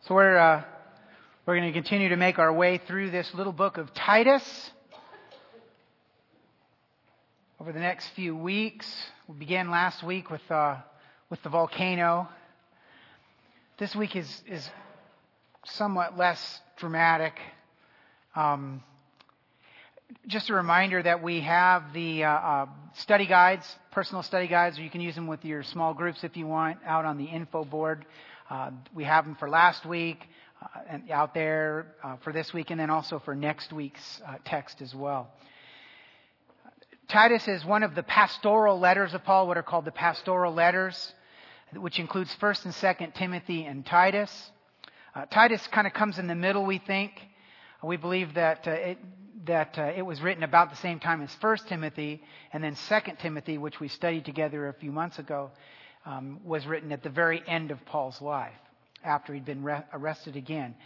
So we're going to continue to make our way through this little book of Titus over the next few weeks. We began last week with the volcano. This week is somewhat less dramatic. Just a reminder that we have the study guides, personal study guides. You can use them with your small groups if you want, out on the info board. We have them for last week and out there for this week, and then also for next week's text as well. Titus is one of the pastoral letters of Paul, what are called the pastoral letters, which includes 1st and 2nd Timothy and Titus. Titus kind of comes in the middle, we think. We believe that it was written about the same time as 1st Timothy, and then 2nd Timothy, which we studied together a few months ago, was written at the very end of Paul's life, after he'd been arrested again.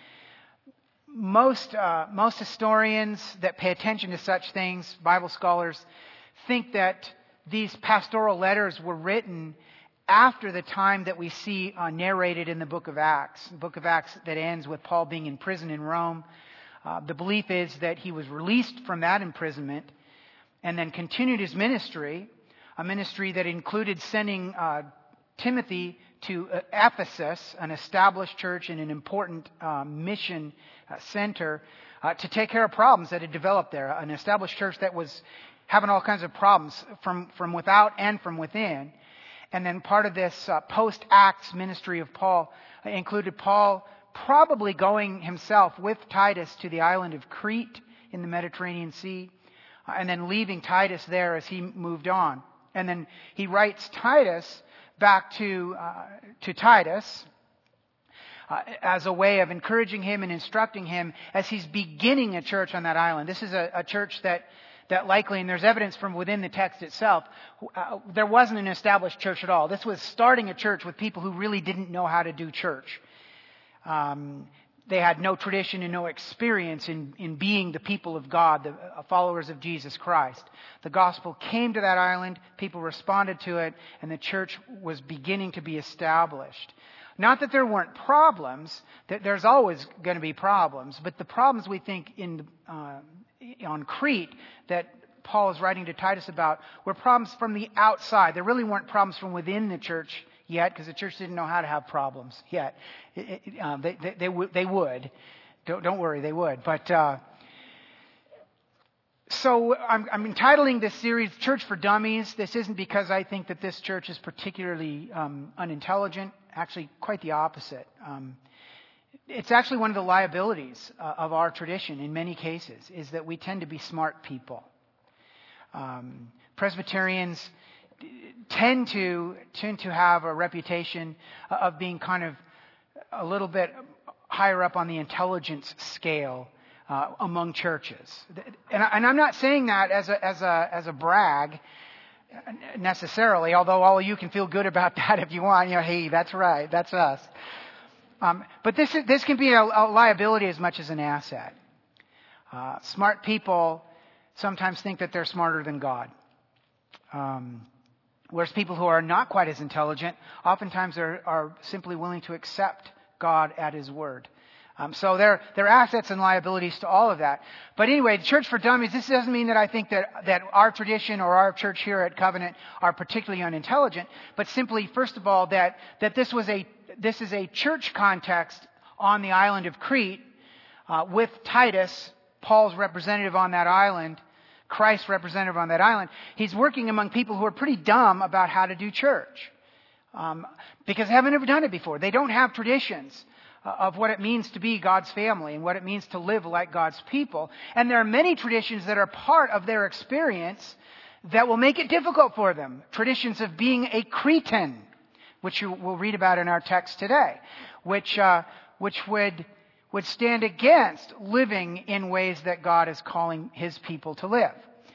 Most historians that pay attention to such things, Bible scholars, think that these pastoral letters were written after the time that we see narrated in the book of Acts. The book of Acts that ends with Paul being in prison in Rome. The belief is that he was released from that imprisonment and then continued his ministry, a ministry that included sending Timothy to Ephesus, an established church and an important mission center, to take care of problems that had developed there. An established church that was having all kinds of problems from without and from within. And then part of this post-Acts ministry of Paul included Paul probably going himself with Titus to the island of Crete in the Mediterranean Sea, and then leaving Titus there as he moved on. And then he writes Titus back to Titus as a way of encouraging him and instructing him as he's beginning a church on that island. This is a church that likely, and there's evidence from within the text itself, there wasn't an established church at all. This was starting a church with people who really didn't know how to do church. They had no tradition and no experience in being the people of God, the followers of Jesus Christ. The gospel came to that island, people responded to it, and the church was beginning to be established. Not that there weren't problems, that there's always going to be problems, but the problems we think on Crete that Paul is writing to Titus about were problems from the outside. There really weren't problems from within the church yet, because the church didn't know how to have problems yet. They would. Don't worry, they would. But so I'm entitling this series "Church for Dummies." This isn't because I think that this church is particularly unintelligent. Actually, quite the opposite. It's actually one of the liabilities of our tradition in many cases, is that we tend to be smart people. Presbyterians tend to have a reputation of being kind of a little bit higher up on the intelligence scale among churches. And I'm not saying that as a brag necessarily, although all of you can feel good about that if you want. Hey, that's right, that's us. But this can be a liability as much as an asset. Smart people sometimes think that they're smarter than God. Whereas people who are not quite as intelligent oftentimes are simply willing to accept God at His word. So there are assets and liabilities to all of that. But anyway, Church for Dummies, this doesn't mean that I think that our tradition or our church here at Covenant are particularly unintelligent, but simply, first of all, that this is a church context on the island of Crete with Titus, Paul's representative on that island, Christ's representative on that island. He's working among people who are pretty dumb about how to do church because they haven't ever done it before. They don't have traditions of what it means to be God's family and what it means to live like God's people. And there are many traditions that are part of their experience that will make it difficult for them. Traditions of being a Cretan, which you will read about in our text today, which would stand against living in ways that God is calling His people to live.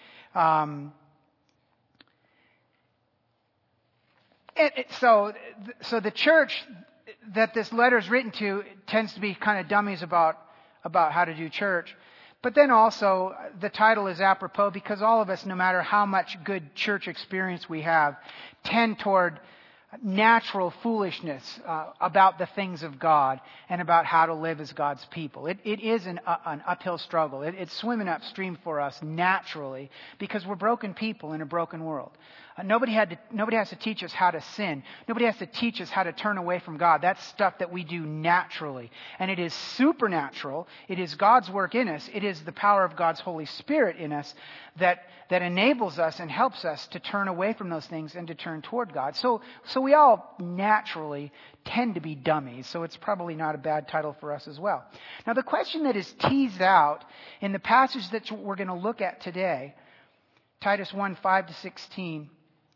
So the church that this letter is written to tends to be kind of dummies about how to do church. But then also, the title is apropos because all of us, no matter how much good church experience we have, tend toward natural foolishness about the things of God and about how to live as God's people. It is an uphill struggle. It's swimming upstream for us naturally because we're broken people in a broken world. Nobody has to teach us how to sin. Nobody has to teach us how to turn away from God. That's stuff that we do naturally. And it is supernatural. It is God's work in us. It is the power of God's Holy Spirit in us that enables us and helps us to turn away from those things and to turn toward God. So we all naturally tend to be dummies. So it's probably not a bad title for us as well. Now the question that is teased out in the passage that we're going to look at today, Titus 1:5-16,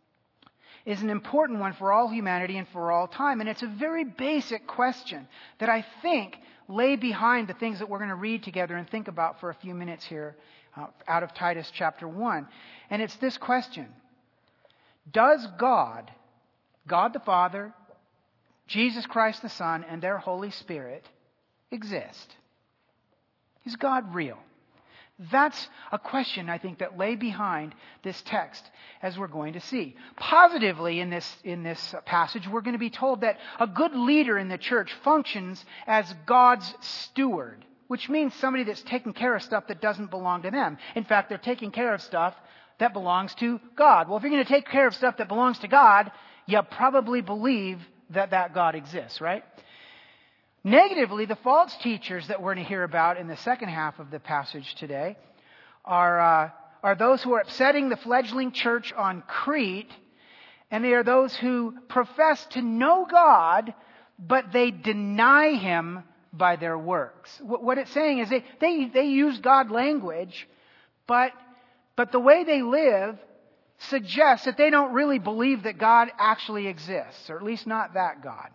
is an important one for all humanity and for all time. And it's a very basic question that I think lay behind the things that we're going to read together and think about for a few minutes here out of Titus chapter 1. And it's this question: does God the Father, Jesus Christ the Son, and their Holy Spirit exist? Is God real? That's a question, I think, that lay behind this text, as we're going to see. Positively, in this passage, we're going to be told that a good leader in the church functions as God's steward, which means somebody that's taking care of stuff that doesn't belong to them. In fact, they're taking care of stuff that belongs to God. Well, if you're going to take care of stuff that belongs to God, you probably believe that God exists, right? Negatively, the false teachers that we're going to hear about in the second half of the passage today are those who are upsetting the fledgling church on Crete, and they are those who profess to know God, but they deny Him by their works. What it's saying is they use God language, but the way they live suggests that they don't really believe that God actually exists, or at least not that God.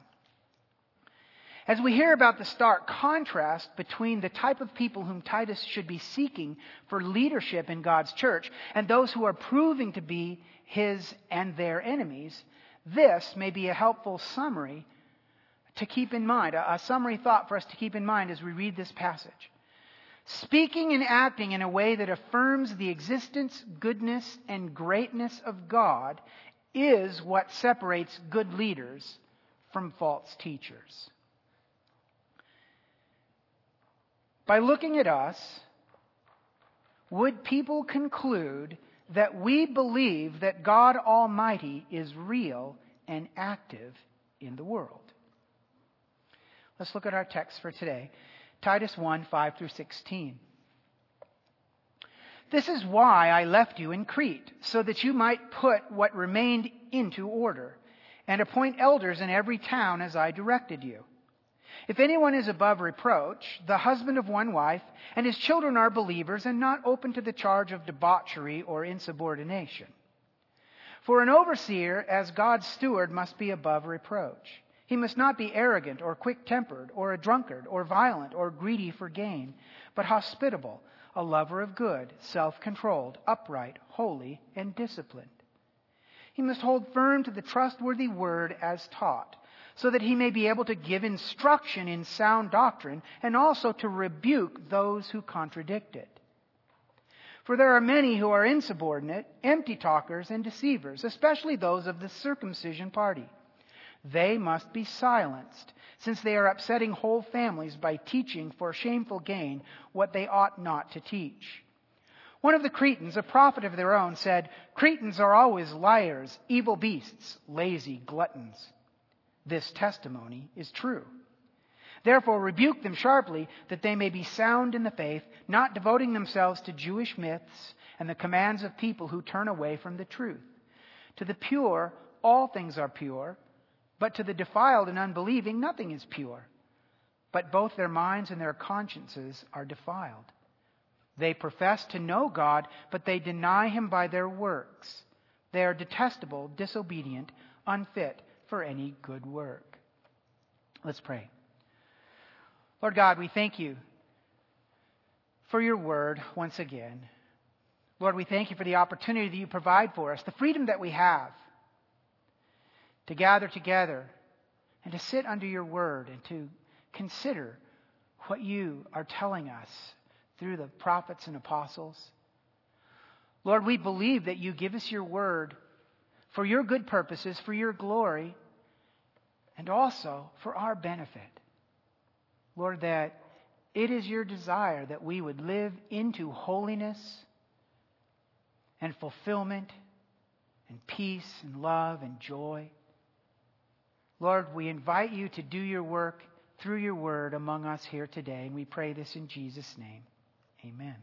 As we hear about the stark contrast between the type of people whom Titus should be seeking for leadership in God's church and those who are proving to be his and their enemies, this may be a helpful summary to keep in mind, a summary thought for us to keep in mind as we read this passage. Speaking and acting in a way that affirms the existence, goodness, and greatness of God is what separates good leaders from false teachers. By looking at us, would people conclude that we believe that God Almighty is real and active in the world? Let's look at our text for today. Titus 1:5-16. This is why I left you in Crete, so that you might put what remained into order, and appoint elders in every town as I directed you. If anyone is above reproach, the husband of one wife, and his children are believers and not open to the charge of debauchery or insubordination. For an overseer, as God's steward, must be above reproach. He must not be arrogant or quick-tempered or a drunkard or violent or greedy for gain, but hospitable, a lover of good, self-controlled, upright, holy, and disciplined. He must hold firm to the trustworthy word as taught, so that he may be able to give instruction in sound doctrine and also to rebuke those who contradict it. For there are many who are insubordinate, empty talkers, and deceivers, especially those of the circumcision party. They must be silenced, since they are upsetting whole families by teaching for shameful gain what they ought not to teach. One of the Cretans, a prophet of their own, said, "Cretans are always liars, evil beasts, lazy gluttons." This testimony is true. Therefore rebuke them sharply, that they may be sound in the faith, not devoting themselves to Jewish myths and the commands of people who turn away from the truth. To the pure, all things are pure, but to the defiled and unbelieving, nothing is pure. But both their minds and their consciences are defiled. They profess to know God, but they deny Him by their works. They are detestable, disobedient, unfit for any good work. Let's pray. Lord God, we thank you for your word once again. Lord, we thank you for the opportunity that you provide for us, the freedom that we have to gather together and to sit under your word and to consider what you are telling us through the prophets and apostles. Lord, we believe that you give us your word for your good purposes, for your glory, and also for our benefit. Lord, that it is your desire that we would live into holiness and fulfillment and peace and love and joy. Lord, we invite you to do your work through your word among us here today, and we pray this in Jesus' name. Amen.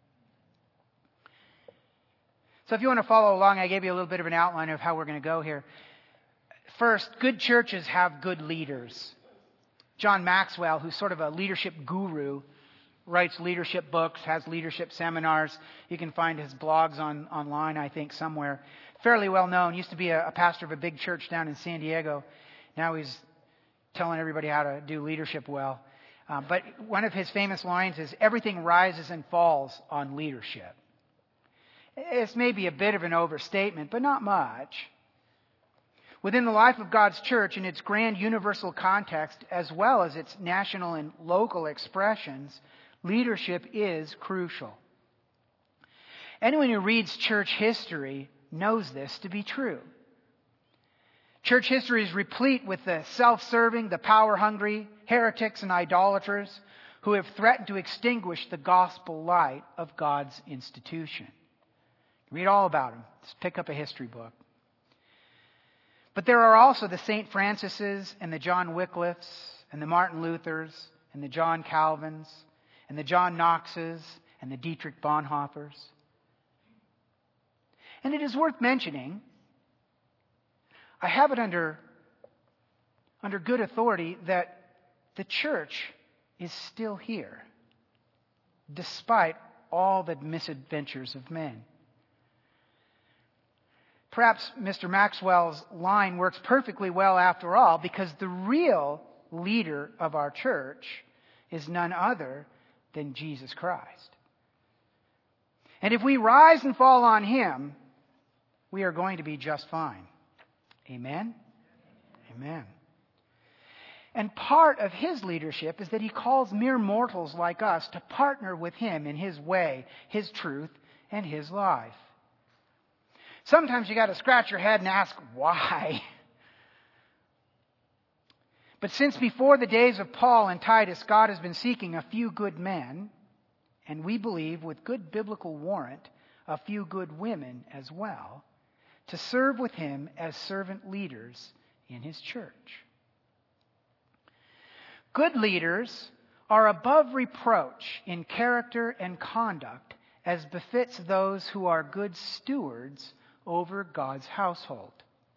So if you want to follow along, I gave you a little bit of an outline of how we're going to go here. First, good churches have good leaders. John Maxwell, who's sort of a leadership guru, writes leadership books, has leadership seminars. You can find his blogs online, I think, somewhere. Fairly well known. Used to be a pastor of a big church down in San Diego. Now he's telling everybody how to do leadership well. But one of his famous lines is, everything rises and falls on leadership. It's maybe a bit of an overstatement, but not much. Within the life of God's church in its grand universal context, as well as its national and local expressions, leadership is crucial. Anyone who reads church history knows this to be true. Church history is replete with the self-serving, the power-hungry, heretics and idolaters who have threatened to extinguish the gospel light of God's institution. Read all about them. Just pick up a history book. But there are also the St. Francises and the John Wycliffes and the Martin Luthers and the John Calvins and the John Knoxes and the Dietrich Bonhoeffers. And it is worth mentioning, I have it under good authority that the church is still here, despite all the misadventures of men. Perhaps Mr. Maxwell's line works perfectly well after all, because the real leader of our church is none other than Jesus Christ. And if we rise and fall on Him, we are going to be just fine. Amen? Amen. And part of His leadership is that He calls mere mortals like us to partner with Him in His way, His truth, and His life. Sometimes you got to scratch your head and ask, why? But since before the days of Paul and Titus, God has been seeking a few good men, and we believe with good biblical warrant, a few good women as well, to serve with Him as servant leaders in His church. Good leaders are above reproach in character and conduct, as befits those who are good stewards over God's household.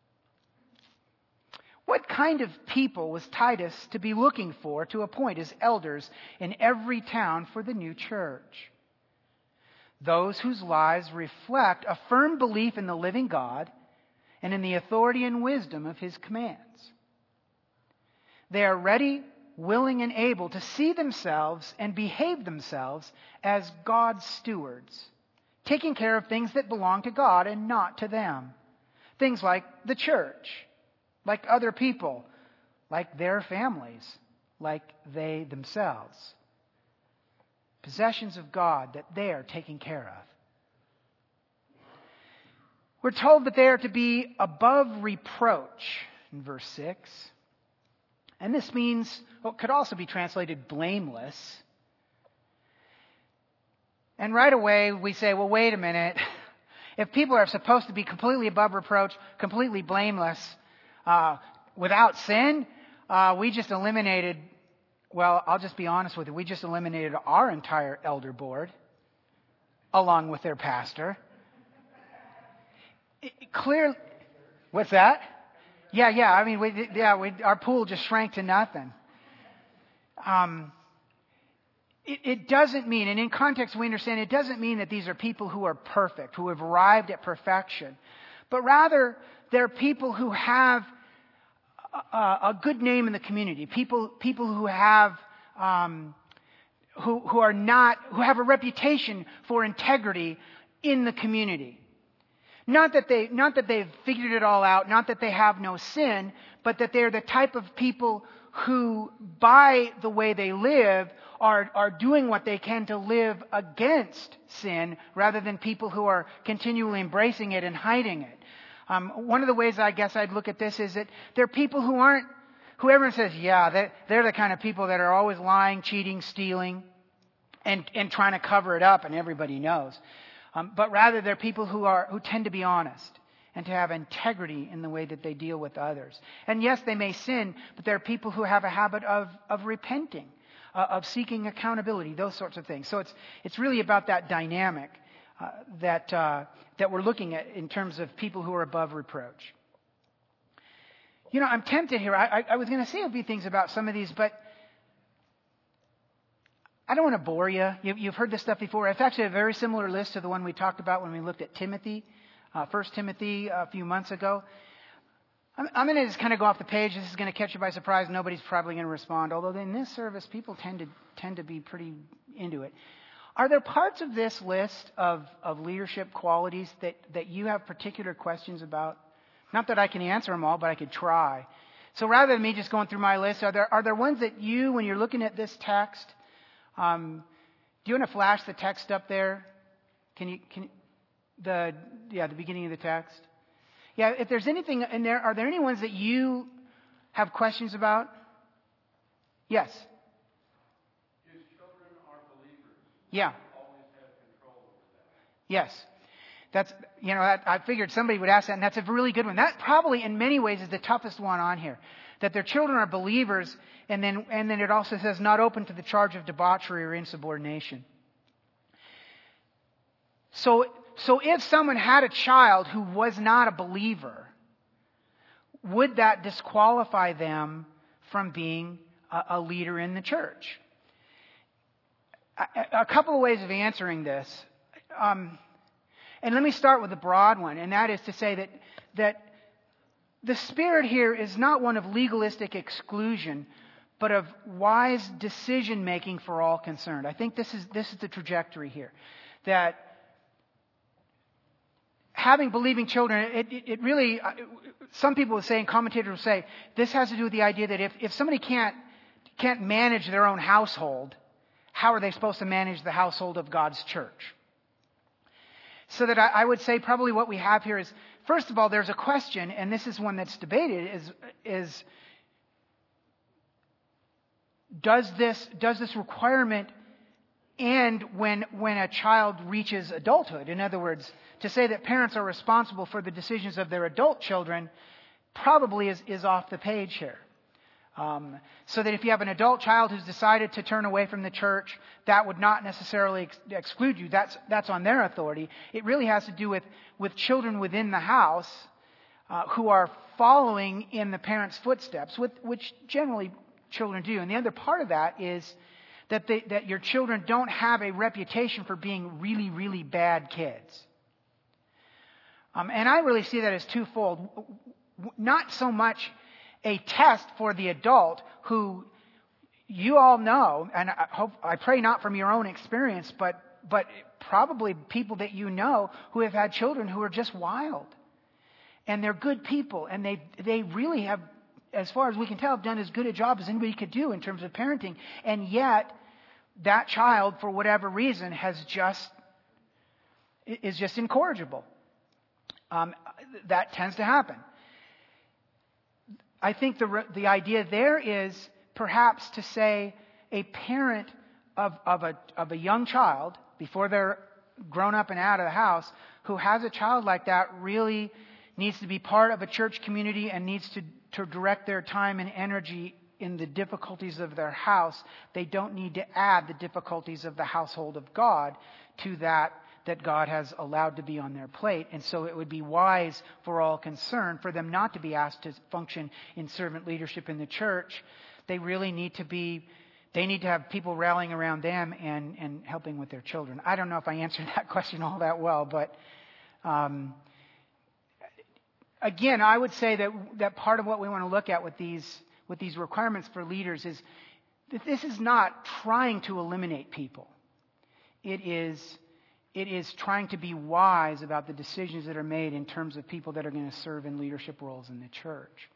What kind of people was Titus to be looking for to appoint as elders in every town for the new church? Those whose lives reflect a firm belief in the living God and in the authority and wisdom of His commands. They are ready, willing, and able to see themselves and behave themselves as God's stewards, taking care of things that belong to God and not to them. Things like the church, like other people, like their families, like they themselves. Possessions of God that they are taking care of. We're told that they are to be above reproach in verse 6. And this means, well, it could also be translated blameless. And right away we say, well, wait a minute. If people are supposed to be completely above reproach, completely blameless, without sin, we just eliminated, well, I'll just be honest with you, we just eliminated our entire elder board, along with their pastor. Clear. What's that? Yeah. I mean, our pool just shrank to nothing. It doesn't mean, and in context we understand, it doesn't mean that these are people who are perfect, who have arrived at perfection. But rather, they're people who have a good name in the community. People who have, who have a reputation for integrity in the community. Not that they've figured it all out, not that they have no sin, but that they're the type of people who, by the way they live, are doing what they can to live against sin, rather than people who are continually embracing it and hiding it. One of the ways I guess I'd look at this is that they're people who who everyone says, yeah, they're the kind of people that are always lying, cheating, stealing, and trying to cover it up, and everybody knows. But rather, they're people who tend to be honest and to have integrity in the way that they deal with others. And yes, they may sin, but they're people who have a habit of repenting, of seeking accountability, those sorts of things. So it's really about that dynamic that we're looking at in terms of people who are above reproach. You know, I'm tempted here. I was going to say a few things about some of these, but I don't want to bore you. You've heard this stuff before. It's actually a very similar list to the one we talked about when we looked at Timothy, 1 Timothy a few months ago. I'm going to just kind of go off the page. This is going to catch you by surprise. Nobody's probably going to respond, although in this service, people tend to be pretty into it. Are there parts of this list of leadership qualities that you have particular questions about? Not that I can answer them all, but I could try. So rather than me just going through my list, are there ones that you, when you're looking at this text, do you want to flash the text up there? The beginning of the text? Yeah, if there's anything in there, are there any ones that you have questions about? Yes. His children are believers. Yeah. Always have control over that. Yes. That's, I figured somebody would ask that, and that's a really good one. That probably, in many ways, is the toughest one on here. That their children are believers, and then it also says not open to the charge of debauchery or insubordination. So if someone had a child who was not a believer, would that disqualify them from being a leader in the church? A couple of ways of answering this. And let me start with the broad one, and that is to say that the spirit here is not one of legalistic exclusion, but of wise decision making for all concerned. I think this is the trajectory here. That having believing children, it really, some people will say, and commentators will say, this has to do with the idea that if somebody can't manage their own household, how are they supposed to manage the household of God's church? So that I would say probably what we have here is, first of all, there's a question, and this is one that's debated, is does this requirement end when a child reaches adulthood? In other words, to say that parents are responsible for the decisions of their adult children probably is off the page here. So that if you have an adult child who's decided to turn away from the church, that would not necessarily exclude you. That's on their authority. It really has to do with children within the house who are following in the parents' footsteps, which generally children do. And the other part of that is that your children don't have a reputation for being really, really bad kids. And I really see that as twofold. Not so much a test for the adult who you all know, and I pray not from your own experience, but probably people that you know who have had children who are just wild. And they're good people, and they really have, as far as we can tell, have done as good a job as anybody could do in terms of parenting. And yet, that child, for whatever reason, is just incorrigible. That tends to happen. I think the idea there is perhaps to say a parent of a young child, before they're grown up and out of the house, who has a child like that really needs to be part of a church community and needs to direct their time and energy in the difficulties of their house. They don't need to add the difficulties of the household of God to that God has allowed to be on their plate. And so it would be wise for all concerned for them not to be asked to function in servant leadership in the church. They really need to have people rallying around them and helping with their children. I don't know if I answered that question all that well, but again, I would say that part of what we want to look at with these requirements for leaders is that this is not trying to eliminate people. It is trying to be wise about the decisions that are made in terms of people that are going to serve in leadership roles in the church.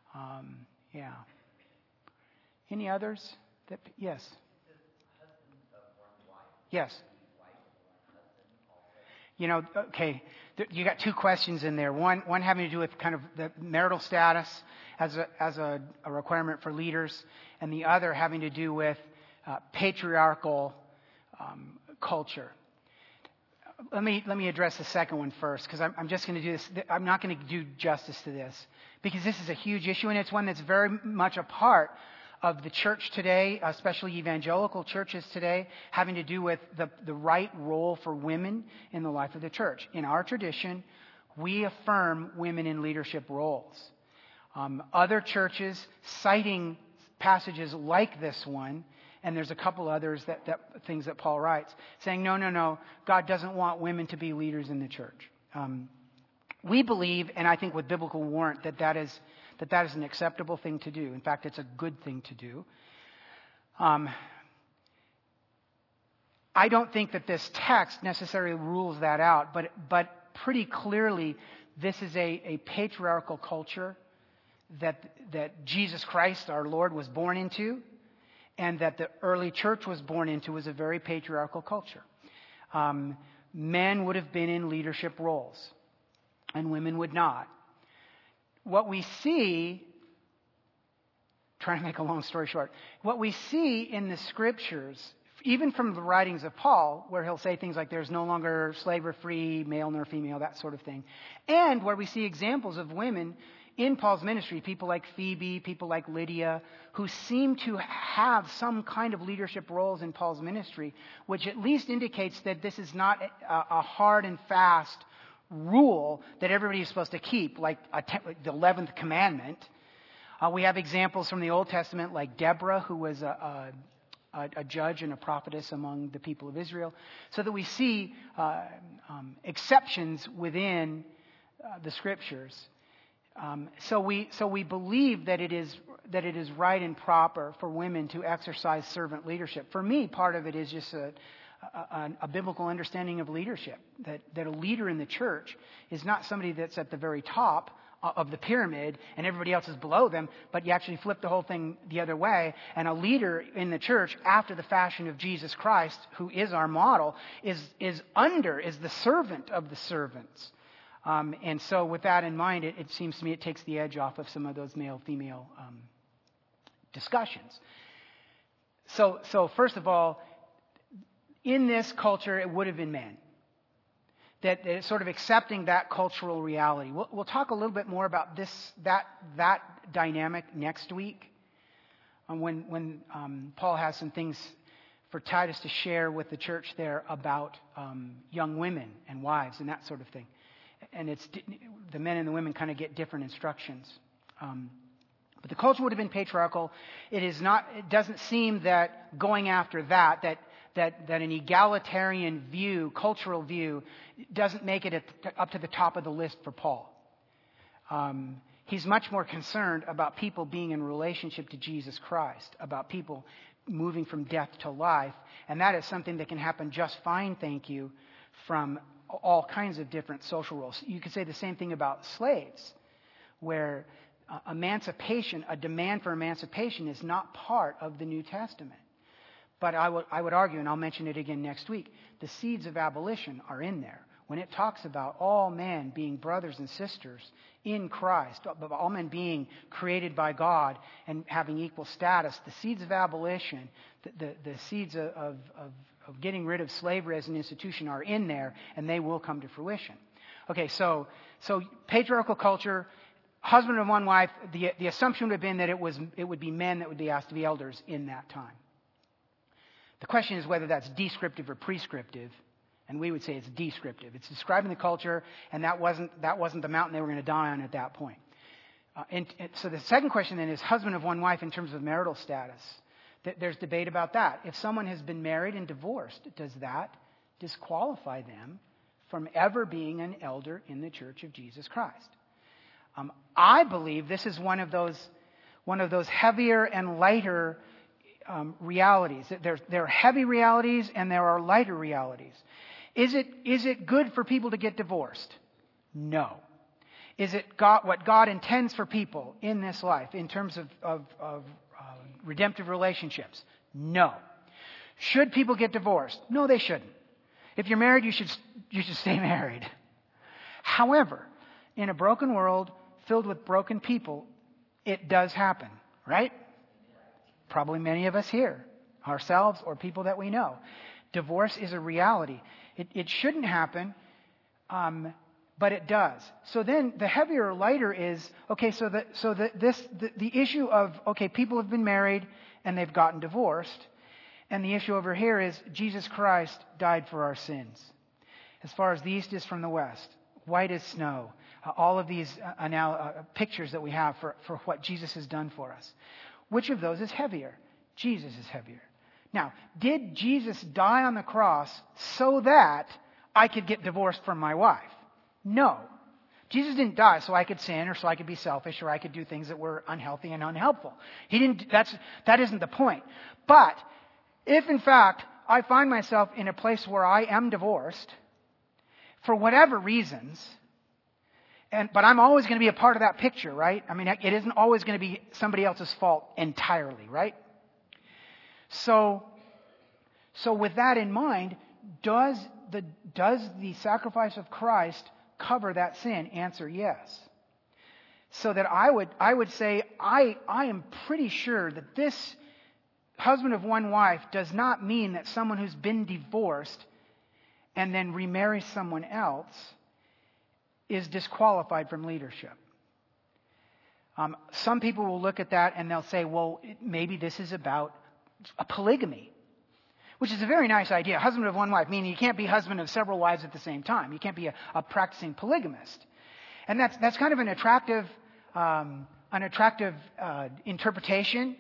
Any others? Yes. Yes. Okay, you got two questions in there. One having to do with kind of the marital status as a requirement for leaders, and the other having to do with patriarchal culture. Let me address the second one first, because I'm just going to do this. I'm not going to do justice to this, because this is a huge issue, and it's one that's very much a part of the church today, especially evangelical churches today, having to do with the right role for women in the life of the church. In our tradition, we affirm women in leadership roles. Other churches, citing passages like this one, and there's a couple others that things that Paul writes, saying, no, God doesn't want women to be leaders in the church. We believe, and I think with biblical warrant, that is an acceptable thing to do. In fact, it's a good thing to do. I don't think that this text necessarily rules that out, but pretty clearly, this is a patriarchal culture that Jesus Christ, our Lord, was born into, and that the early church was born into, was a very patriarchal culture. Men would have been in leadership roles, and women would not. What we see, trying to make a long story short, what we see in the scriptures, even from the writings of Paul, where he'll say things like there's no longer slave or free, male nor female, that sort of thing, and where we see examples of women in Paul's ministry, people like Phoebe, people like Lydia, who seem to have some kind of leadership roles in Paul's ministry, which at least indicates that this is not a hard and fast rule that everybody is supposed to keep, like the 11th commandment. We have examples from the Old Testament, like Deborah, who was a judge and a prophetess among the people of Israel, so that we see exceptions within the scriptures. So we believe that it is right and proper for women to exercise servant leadership. For me, part of it is just a biblical understanding of leadership. That a leader in the church is not somebody that's at the very top of the pyramid and everybody else is below them, but you actually flip the whole thing the other way. And a leader in the church, after the fashion of Jesus Christ, who is our model, is the servant of the servants. And so with that in mind, it seems to me it takes the edge off of some of those male-female discussions. So first of all, in this culture, it would have been men. That sort of accepting that cultural reality. We'll talk a little bit more about that dynamic next week, when Paul has some things for Titus to share with the church there about young women and wives and that sort of thing. And it's the men and the women kind of get different instructions. But the culture would have been patriarchal. It doesn't seem that going after that an egalitarian view, cultural view, doesn't make it up to the top of the list for Paul. He's much more concerned about people being in relationship to Jesus Christ, about people moving from death to life. And that is something that can happen just fine, thank you, from all kinds of different social roles. You could say the same thing about slaves, where emancipation, a demand for emancipation, is not part of the New Testament. But I would argue, and I'll mention it again next week, the seeds of abolition are in there. When it talks about all men being brothers and sisters in Christ, all men being created by God and having equal status, the seeds of abolition, the seeds of getting rid of slavery as an institution are in there, and they will come to fruition. Okay, so patriarchal culture, husband of one wife, the assumption would have been that it would be men that would be asked to be elders in that time. The question is whether that's descriptive or prescriptive, and we would say it's descriptive. It's describing the culture, and that wasn't the mountain they were going to die on at that point. And so the second question then is husband of one wife in terms of marital status. There's debate about that. If someone has been married and divorced, does that disqualify them from ever being an elder in the Church of Jesus Christ? I believe this is one of those heavier and lighter realities. There are heavy realities and there are lighter realities. Is it good for people to get divorced? No. Is it what God intends for people in this life in terms of redemptive relationships? No. Should people get divorced? No, they shouldn't. If you're married, you should stay married. However, in a broken world filled with broken people, it does happen, right? Probably many of us here, ourselves or people that we know. Divorce is a reality. It shouldn't happen, but it does. So then the heavier or lighter is, okay, the issue of, okay, people have been married and they've gotten divorced. And the issue over here is Jesus Christ died for our sins. As far as the east is from the west, white as snow. All of these pictures that we have for what Jesus has done for us. Which of those is heavier? Jesus is heavier. Now, did Jesus die on the cross so that I could get divorced from my wife? No. Jesus didn't die so I could sin or so I could be selfish or I could do things that were unhealthy and unhelpful. He didn't. That isn't the point. But if in fact I find myself in a place where I am divorced for whatever reasons, but I'm always going to be a part of that picture, right? I mean, it isn't always going to be somebody else's fault entirely, right? So with that in mind, does the sacrifice of Christ cover that sin? Answer, yes. So that I would say I am pretty sure that this husband of one wife does not mean that someone who's been divorced and then remarries someone else is disqualified from leadership. Some people will look at that and they'll say, well, maybe this is about a polygamy, which is a very nice idea. Husband of one wife, meaning you can't be husband of several wives at the same time. You can't be a practicing polygamist. And that's kind of an attractive interpretation.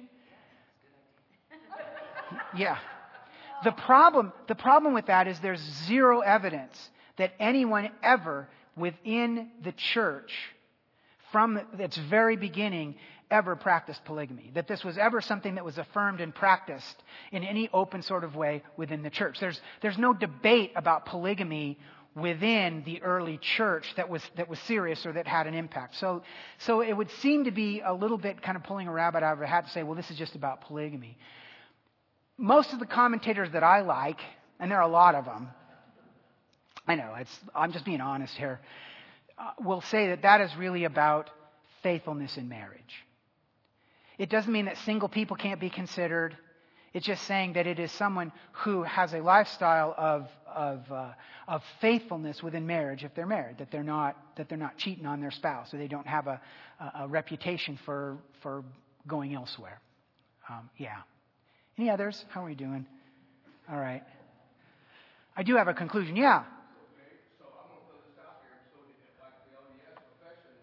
Yeah. The problem with that is there's zero evidence that anyone ever within the church from its very beginning ever practiced polygamy. That this was ever something that was affirmed and practiced in any open sort of way within the church. There's no debate about polygamy within the early church that was serious or that had an impact. So it would seem to be a little bit kind of pulling a rabbit out of a hat to say, well, this is just about polygamy. Most of the commentators that I like, and there are a lot of them, I know, I'm just being honest here, will say that is really about faithfulness in marriage. It doesn't mean that single people can't be considered. It's just saying that it is someone who has a lifestyle of faithfulness within marriage if they're married, that they're not cheating on their spouse, or they don't have a reputation for going elsewhere. Yeah. Any others? How are we doing? All right. I do have a conclusion. Yeah. Okay, so I'm going to put this out here. So, like the LDS profession,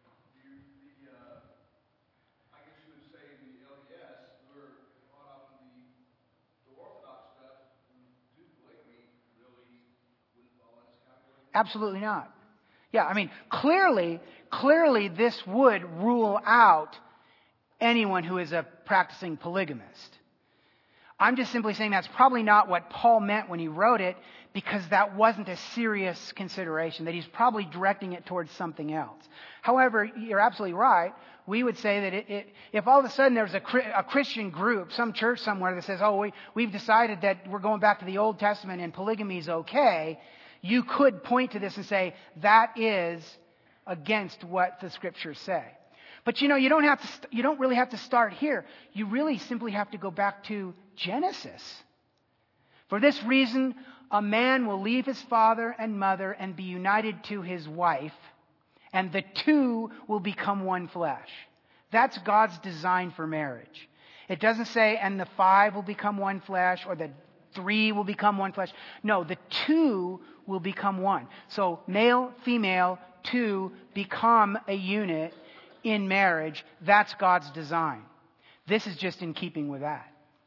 I guess you would say the LDS, who are caught up in the Orthodox stuff, who do polygamy, really wouldn't fall in this category. Absolutely not. Yeah, I mean, clearly, this would rule out anyone who is a practicing polygamist. I'm just simply saying that's probably not what Paul meant when he wrote it, because that wasn't a serious consideration, that he's probably directing it towards something else. However, you're absolutely right. We would say that if all of a sudden there's a Christian group, some church somewhere that says, oh, we've decided that we're going back to the Old Testament and polygamy is okay, you could point to this and say that is against what the Scriptures say. But you don't really have to start here. You really simply have to go back to Genesis. For this reason, a man will leave his father and mother and be united to his wife, and the two will become one flesh. That's God's design for marriage. It doesn't say, and the 5 will become one flesh, or the 3 will become one flesh. No, the 2 will become one. So male, female, 2 become a unit in marriage. That's God's design. This is just in keeping with that.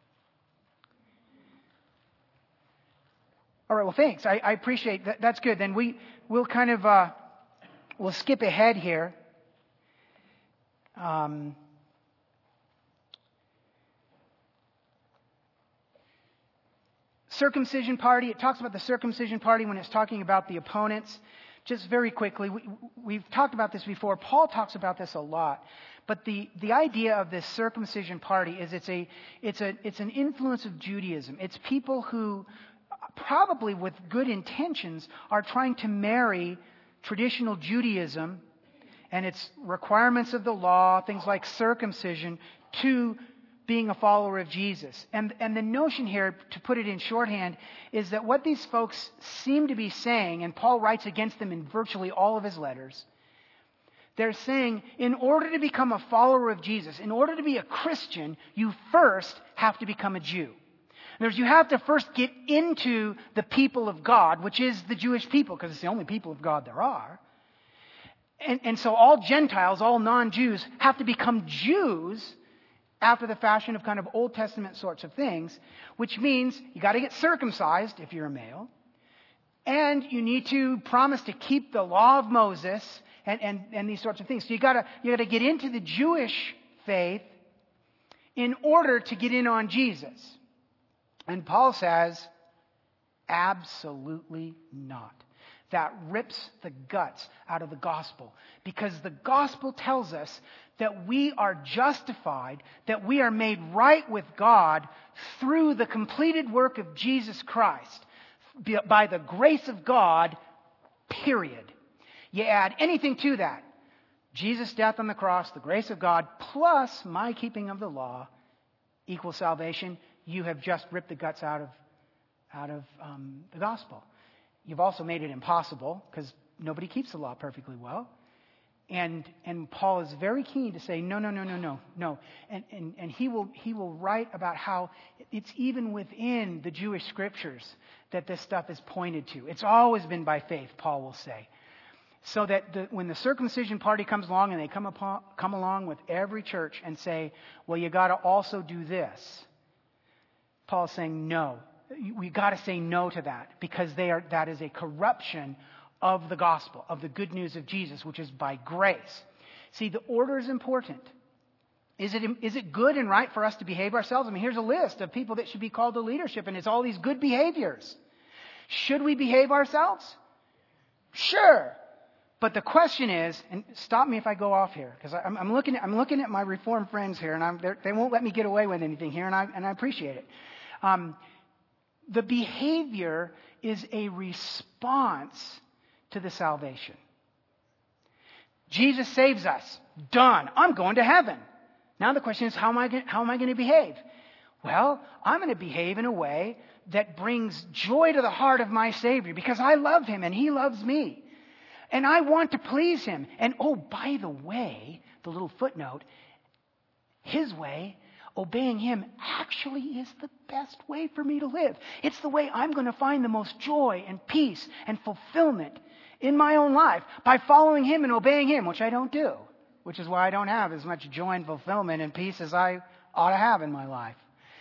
All right, well, thanks. I appreciate that. That's good. Then we'll kind of we'll skip ahead here. Circumcision party. It talks about the circumcision party when it's talking about the opponents. Just very quickly, we've talked about this before. Paul talks about this a lot. But the idea of this circumcision party is it's an influence of Judaism. It's people who probably with good intentions, are trying to marry traditional Judaism and its requirements of the law, things like circumcision, to being a follower of Jesus. And the notion here, to put it in shorthand, is that what these folks seem to be saying, and Paul writes against them in virtually all of his letters, they're saying, in order to become a follower of Jesus, in order to be a Christian, you first have to become a Jew. In other words, you have to first get into the people of God, which is the Jewish people, because it's the only people of God there are. And so all Gentiles, all non-Jews, have to become Jews after the fashion of kind of Old Testament sorts of things, which means you got to get circumcised if you're a male, and you need to promise to keep the law of Moses and these sorts of things. So you got to get into the Jewish faith in order to get in on Jesus. And Paul says, absolutely not. That rips the guts out of the gospel, because the gospel tells us that we are justified, that we are made right with God through the completed work of Jesus Christ, by the grace of God, period. You add anything to that, Jesus' death on the cross, the grace of God, plus my keeping of the law, equals salvation. You have just ripped the guts out of the gospel. You've also made it impossible, because nobody keeps the law perfectly well. And Paul is very keen to say, no. And he will write about how it's even within the Jewish scriptures that this stuff is pointed to. It's always been by faith, Paul will say. So that when the circumcision party comes along and they come along with every church and say, well, you got to also do this, Paul's saying no. We got to say no to that, because that is a corruption of the gospel, of the good news of Jesus, which is by grace. See, the order is important. Is it good and right for us to behave ourselves? I mean, here's a list of people that should be called to leadership, and it's all these good behaviors. Should we behave ourselves? Sure. But the question is, and stop me if I go off here, because I'm looking at my Reformed friends here, and they won't let me get away with anything here, and I appreciate it. The behavior is a response to the salvation. Jesus saves us. Done. I'm going to heaven. Now the question is, how am I going to behave? Well, I'm going to behave in a way that brings joy to the heart of my Savior, because I love Him and He loves me. And I want to please Him. And oh, by the way, the little footnote, His way, obeying Him, actually is the best way for me to live. It's the way I'm going to find the most joy and peace and fulfillment in my own life, by following Him and obeying Him, which I don't do, which is why I don't have as much joy and fulfillment and peace as I ought to have in my life.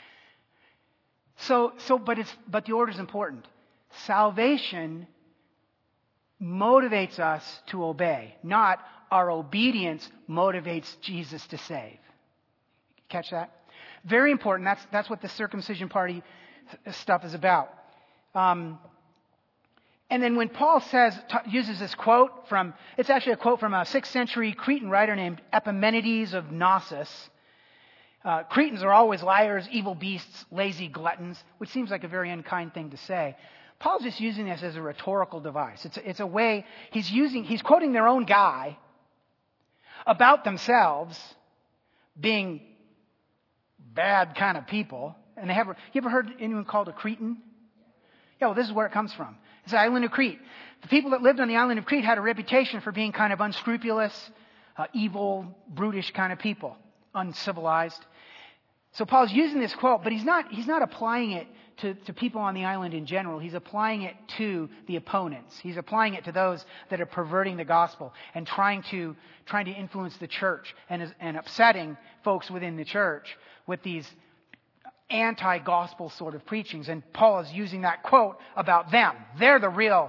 But the order is important. Salvation motivates us to obey, not our obedience motivates Jesus to save. Catch that? Very important. That's what the circumcision party stuff is about. And then when Paul uses this quote it's actually a quote from a 6th century Cretan writer named Epimenides of Knossos. Cretans are always liars, evil beasts, lazy gluttons, which seems like a very unkind thing to say. Paul's just using this as a rhetorical device. It's a way he's quoting their own guy about themselves being bad kind of people. And you ever heard anyone called a Cretan? Yeah, well, this is where it comes from. It's the island of Crete. The people that lived on the island of Crete had a reputation for being kind of unscrupulous, evil, brutish kind of people, uncivilized. So Paul's using this quote, but he's not applying it to people on the island in general. He's applying it to the opponents. He's applying it to those that are perverting the gospel and trying to influence the church and upsetting folks within the church with these anti-gospel sort of preachings. And Paul is using that quote about them. They're the real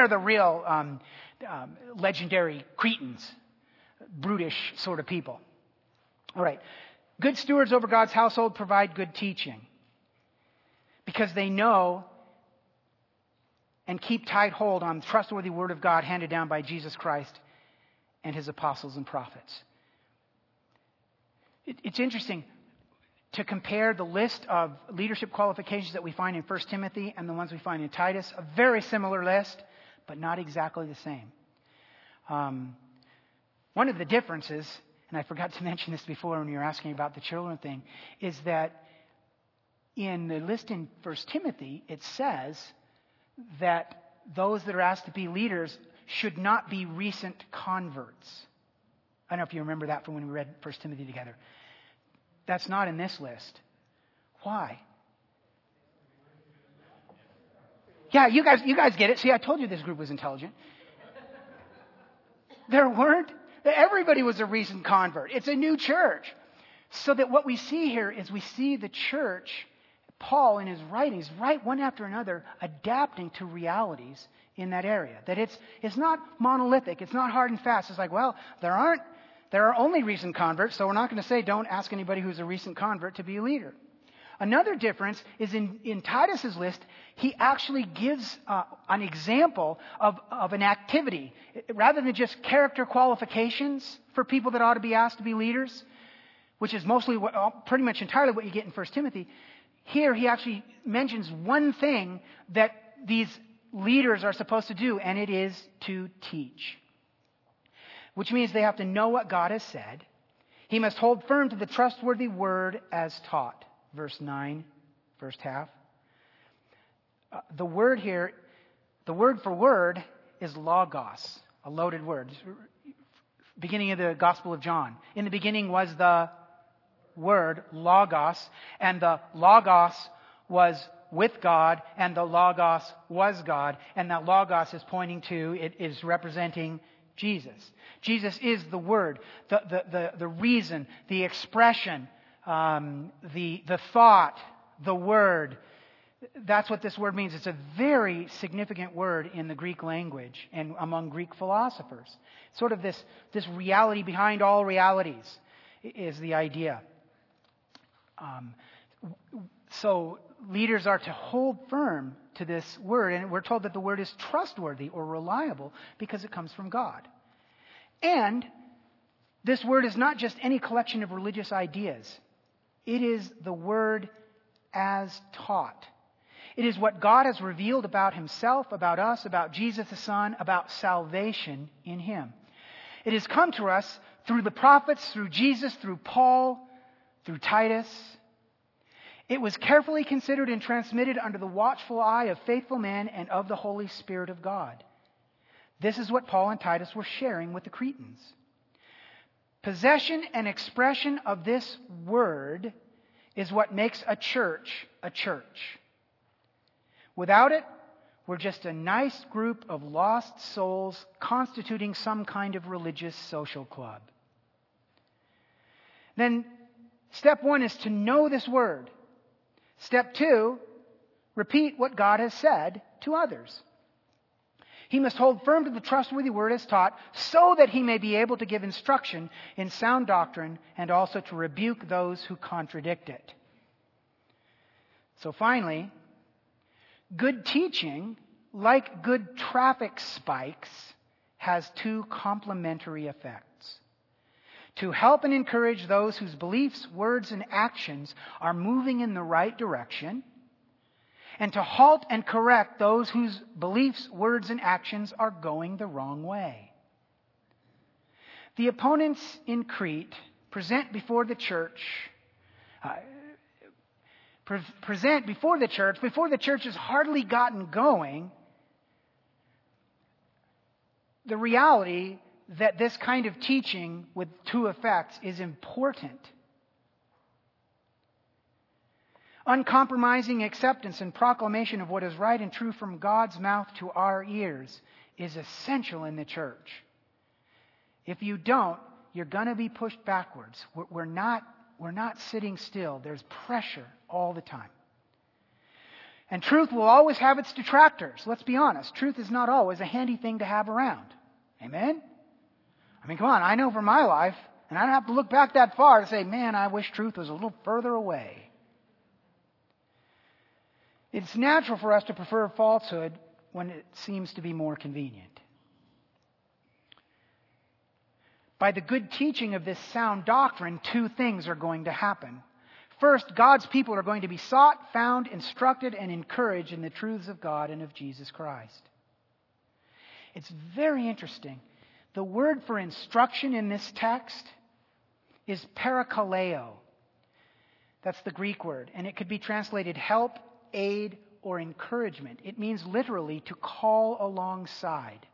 legendary Cretans, brutish sort of people. All right. Good stewards over God's household provide good teaching, because they know and keep tight hold on the trustworthy word of God handed down by Jesus Christ and His apostles and prophets. It's interesting. to compare the list of leadership qualifications that we find in 1 Timothy and the ones we find in Titus. A very similar list, but not exactly the same. One of the differences, and I forgot to mention this before when you were asking about the children thing, is that in the list in 1 Timothy, it says that those that are asked to be leaders should not be recent converts. I don't know if you remember that from when we read 1 Timothy together. That's not in this list. Why? Yeah, you guys get it. See, I told you this group was intelligent. There weren't. Everybody was a recent convert. It's a new church. So that what we see here is we see the church, Paul in his writings, right one after another, adapting to realities in that area. That it's not monolithic. It's not hard and fast. It's like, well, there are only recent converts, so we're not going to say don't ask anybody who's a recent convert to be a leader. Another difference is in Titus's list, he actually gives an example of an activity. Rather than just character qualifications for people that ought to be asked to be leaders, which is mostly pretty much entirely what you get in 1 Timothy, here he actually mentions one thing that these leaders are supposed to do, and it is to teach. Which means they have to know what God has said. He must hold firm to the trustworthy word as taught. Verse 9, first half. The word here, the word for word is logos, a loaded word. Beginning of the Gospel of John. In the beginning was the word, logos, and the logos was with God, and the logos was God, and that logos is pointing to, it is representing Jesus. Jesus is the word, the reason, the expression, the thought, the word. That's what this word means. It's a very significant word in the Greek language and among Greek philosophers. Sort of this reality behind all realities is the idea. So leaders are to hold firm to this word, and we're told that the word is trustworthy or reliable because it comes from God. And this word is not just any collection of religious ideas. It is the word as taught. It is what God has revealed about himself, about us, about Jesus the Son, about salvation in him. It has come to us through the prophets, through Jesus, through Paul, through Titus. It was carefully considered and transmitted under the watchful eye of faithful men and of the Holy Spirit of God. This is what Paul and Titus were sharing with the Cretans. Possession and expression of this word is what makes a church a church. Without it, we're just a nice group of lost souls constituting some kind of religious social club. Then, step 1 is to know this word. Step 2, repeat what God has said to others. He must hold firm to the trustworthy word as taught, so that he may be able to give instruction in sound doctrine and also to rebuke those who contradict it. So finally, good teaching, like good traffic spikes, has 2 complementary effects. To help and encourage those whose beliefs, words, and actions are moving in the right direction, and to halt and correct those whose beliefs, words, and actions are going the wrong way. The opponents in Crete present before the church, before the church has hardly gotten going, the reality that this kind of teaching with 2 effects is important. Uncompromising acceptance and proclamation of what is right and true from God's mouth to our ears is essential in the church. If you don't, you're going to be pushed backwards. We're not sitting still. There's pressure all the time. And truth will always have its detractors. Let's be honest. Truth is not always a handy thing to have around. Amen? I mean, come on. I know for my life, and I don't have to look back that far to say, man, I wish truth was a little further away. It's natural for us to prefer falsehood when it seems to be more convenient. By the good teaching of this sound doctrine, 2 things are going to happen. First, God's people are going to be sought, found, instructed, and encouraged in the truths of God and of Jesus Christ. It's very interesting. The word for instruction in this text is parakaleo. That's the Greek word. And it could be translated help, aid, or encouragement. It means literally to call alongside.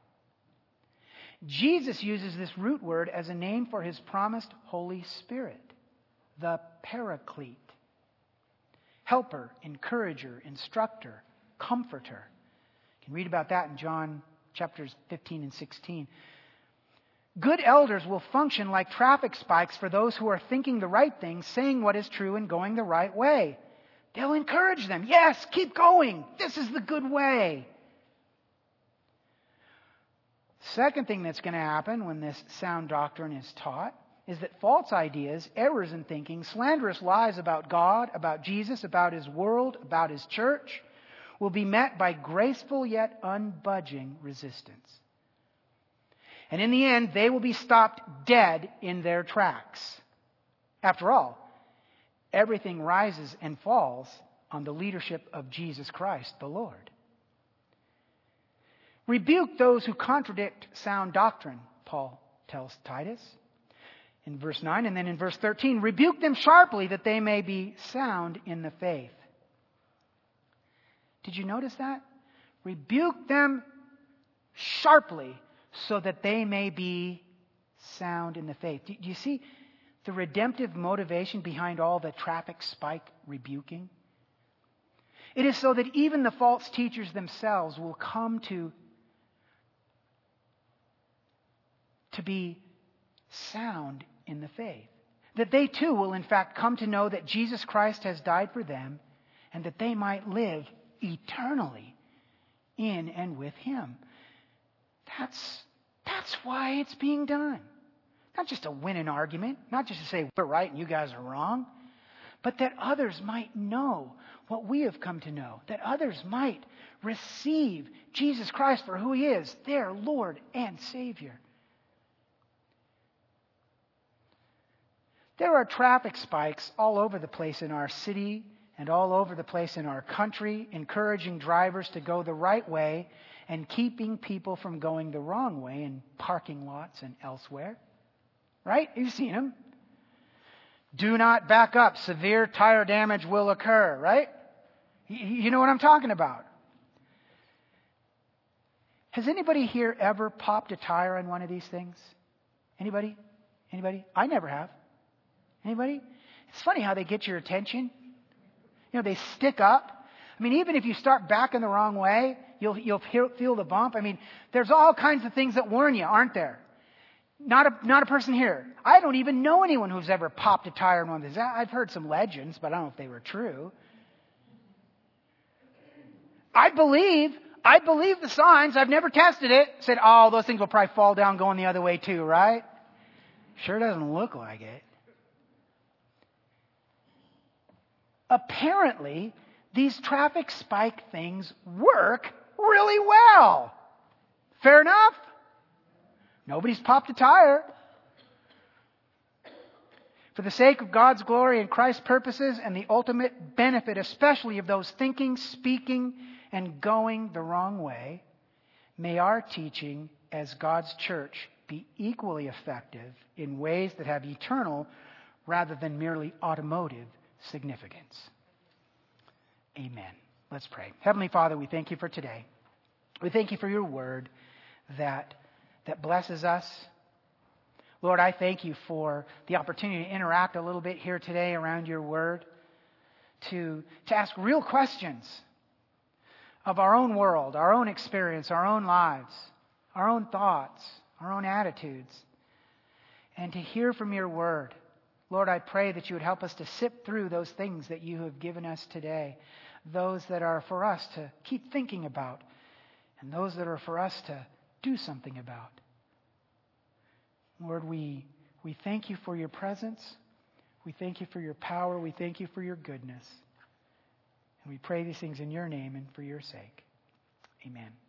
Jesus uses this root word as a name for his promised Holy Spirit, the Paraclete. Helper, encourager, instructor, comforter. You can read about that in John chapters 15 and 16. Good elders will function like traffic spikes for those who are thinking the right things, saying what is true, and going the right way. They'll encourage them. Yes, keep going. This is the good way. Second thing that's going to happen when this sound doctrine is taught is that false ideas, errors in thinking, slanderous lies about God, about Jesus, about his world, about his church, will be met by graceful yet unbudging resistance. And in the end, they will be stopped dead in their tracks. After all, everything rises and falls on the leadership of Jesus Christ, the Lord. Rebuke those who contradict sound doctrine, Paul tells Titus in verse 9. And then in verse 13, rebuke them sharply that they may be sound in the faith. Did you notice that? Rebuke them sharply so that they may be sound in the faith. Do you see the redemptive motivation behind all the traffic spike rebuking? It is so that even the false teachers themselves will come to be sound in the faith. That they too will in fact come to know that Jesus Christ has died for them and that they might live eternally in and with him. That's why it's being done. Not just to win an argument, not just to say we're right and you guys are wrong, but that others might know what we have come to know. That others might receive Jesus Christ for who he is, their Lord and Savior. There are traffic spikes all over the place in our city and all over the place in our country, encouraging drivers to go the right way and keeping people from going the wrong way in parking lots and elsewhere. Right? You've seen them. Do not back up. Severe tire damage will occur. Right? You know what I'm talking about. Has anybody here ever popped a tire on one of these things? Anybody? Anybody? I never have. Anybody? It's funny how they get your attention. You know, they stick up. I mean, even if you start backing the wrong way, you'll feel the bump. I mean, there's all kinds of things that warn you, aren't there? Not a person here. I don't even know anyone who's ever popped a tire in one of these. I've heard some legends, but I don't know if they were true. I believe the signs. I've never tested it. Said, oh, those things will probably fall down going the other way too, right? Sure doesn't look like it. Apparently, these traffic spike things work really well. Fair enough? Nobody's popped a tire. For the sake of God's glory and Christ's purposes and the ultimate benefit, especially of those thinking, speaking, and going the wrong way, may our teaching as God's church be equally effective in ways that have eternal rather than merely automotive significance. Amen. Let's pray. Heavenly Father, we thank you for today. We thank you for your word that blesses us. Lord, I thank you for the opportunity to interact a little bit here today around your word, to ask real questions of our own world, our own experience, our own lives, our own thoughts, our own attitudes, and to hear from your word. Lord, I pray that you would help us to sift through those things that you have given us today, those that are for us to keep thinking about, and those that are for us to do something about. Lord, we thank you for your presence. We thank you for your power. We thank you for your goodness. And we pray these things in your name and for your sake. Amen.